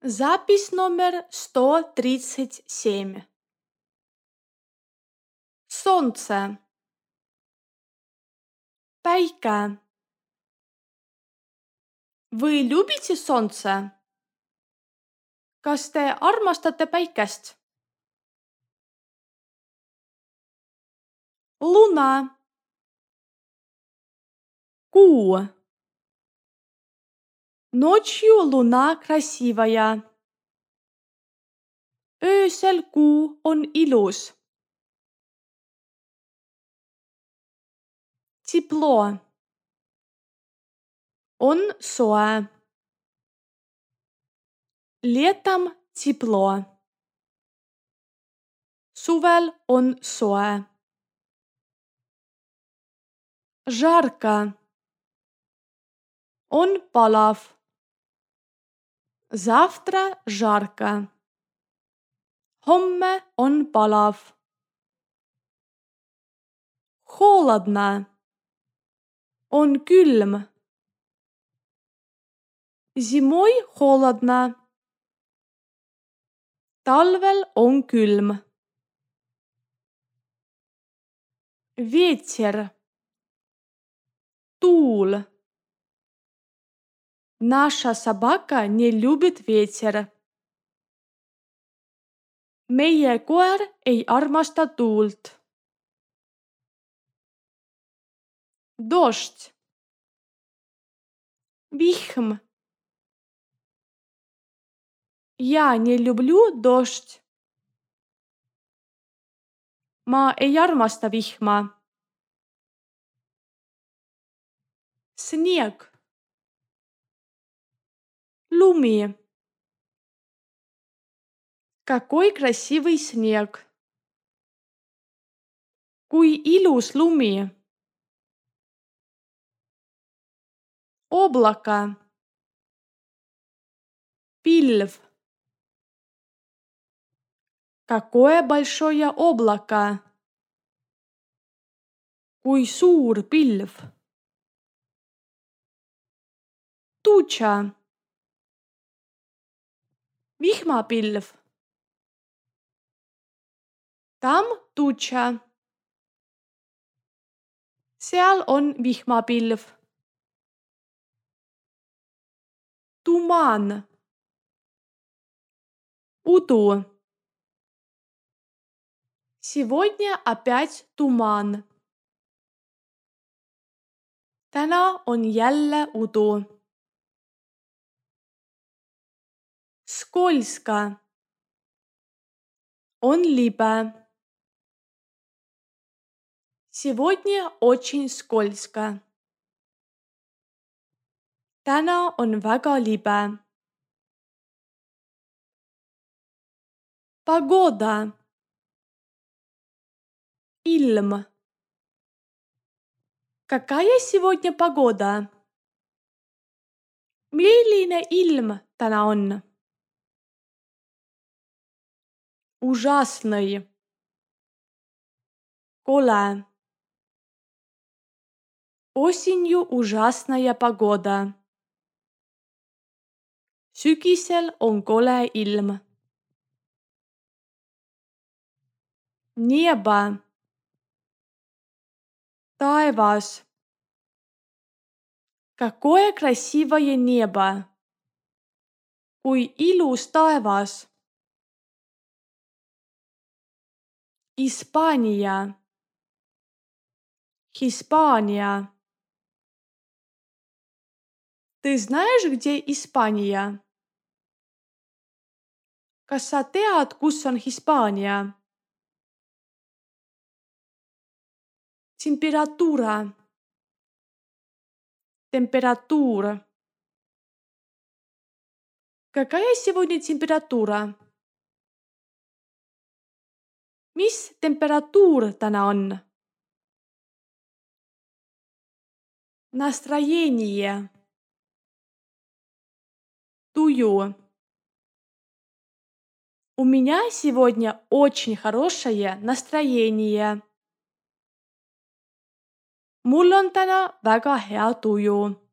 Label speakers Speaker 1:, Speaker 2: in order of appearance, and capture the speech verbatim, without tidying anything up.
Speaker 1: Запись номер сто тридцать семь. Солнце. Päike. Вы любите солнце? Kas te armastate päikest? Luna. Kuu. Ночью луна красивая. Öösel kuu on ilus. Тепло. On soe. Летом тепло. Suvel on soe. Жарко. On palav. Завтра жарко. Homme on palav. Холодно. On külm. Zimой холодно. Talvel on külm. Ветер. Tuul. Наша собака не любит ветер. Meie koer ei armasta tuult. Дождь. Vihm. Я не люблю дождь. Ma ei armasta vihma. Снег. Lumi. Какой красивый снег. Kui ilus lumi. Облако. Pilv. Какое большое облако. Kui suur pilv. Туча. Vihmapilv. Там туча. Seal on vihmapilv. Tumaan. Udu. Сегодня опять туман. Täna on jälle udu. Скользко. On libe. Сегодня очень скользко. Täna on väga libe. Pagoda. Ilm. Какая сегодня погода? Milline ilm täna on? Ужасный. Kole. Осенью ужасная погода. Sügisel on kole ilm. Небо. Taevas. Какое красивое небо. Kui ilus taevas. Hispaania. Hispaania. Ты знаешь, где Испания? Kas sa tead, kus on Hispaania? Температура. Температура. Какая сегодня температура? Mis temperatuur täna on? Настроение. Tuju. У меня сегодня очень хорошее настроение. Mul on täna väga hea tuju.